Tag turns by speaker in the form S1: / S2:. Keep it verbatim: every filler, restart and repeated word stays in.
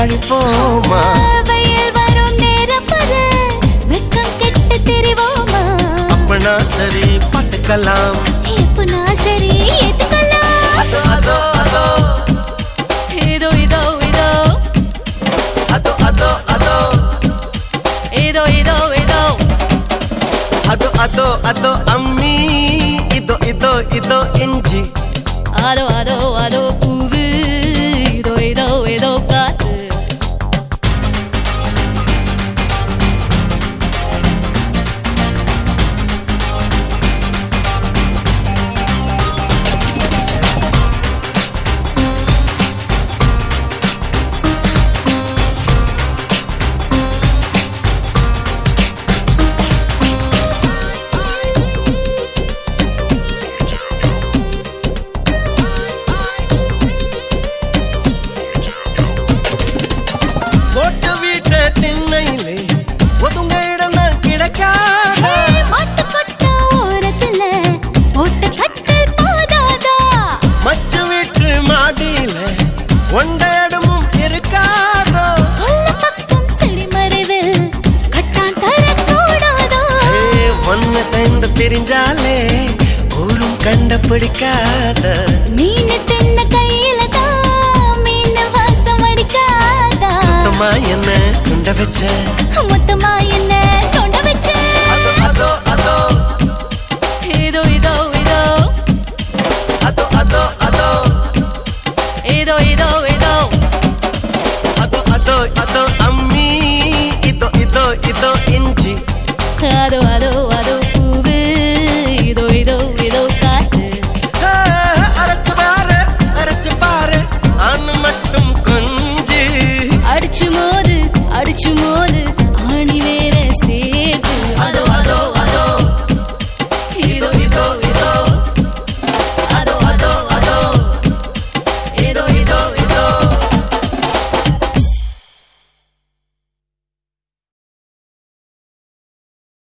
S1: கழிப்போமா
S2: வெயில் வரும் நேரம் பாரு வெக்கம் கெட்டு திரிவோமா
S1: அப்பனா சரி பார்த்துக்கலாம்
S2: எப்பனா சரி ஏத்துக்கலாம்
S1: அதோ அதோ அதோ
S2: இதோ இதோ இதோ
S1: அதோ அதோ அதோ
S2: இதோ இதோ இதோ
S1: அதோ அதோ அதோ அம்மி இதோ இதோ இதோ இஞ்சி
S2: அதோ அதோ அதோ பூவு இதோ இதோ இதோ காத்து
S1: போட்டு வீட்ட திண்ணையிலே ஒதுங்க இடம் கிடைக்காத
S2: மாட்டு கொட்ட ஓரத்துல போட்ட கட்டல் போதாதா
S1: மச்சு வீட்டு மாடியில ஒண்ட இடமும் இருக்காதோ
S2: கொல்ல பக்கம் செடி மறைவில் கட்டான் தரக்கூடாதா
S1: ஒன்னு சேர்ந்து பிரிஞ்சாலே ஊரும் கண்ட பிடிக்காத
S2: மீன் தின்ன கையில தான் மீன் வாசம் அடிக்காதா
S1: சுத்தமா என்ன சுண்ட வச்ச
S2: மொத்தமா என்ன தொண்ட வச்ச
S1: அதோ அதோ அதோ
S2: இதோ இதோ இதோ
S1: அதோ அதோ அதோ
S2: இதோ இதோ இதோ
S1: அதோ அதோ அதோ அம்மி இதோ இதோ இதோ இஞ்சி
S2: அதோ அதோ அதோ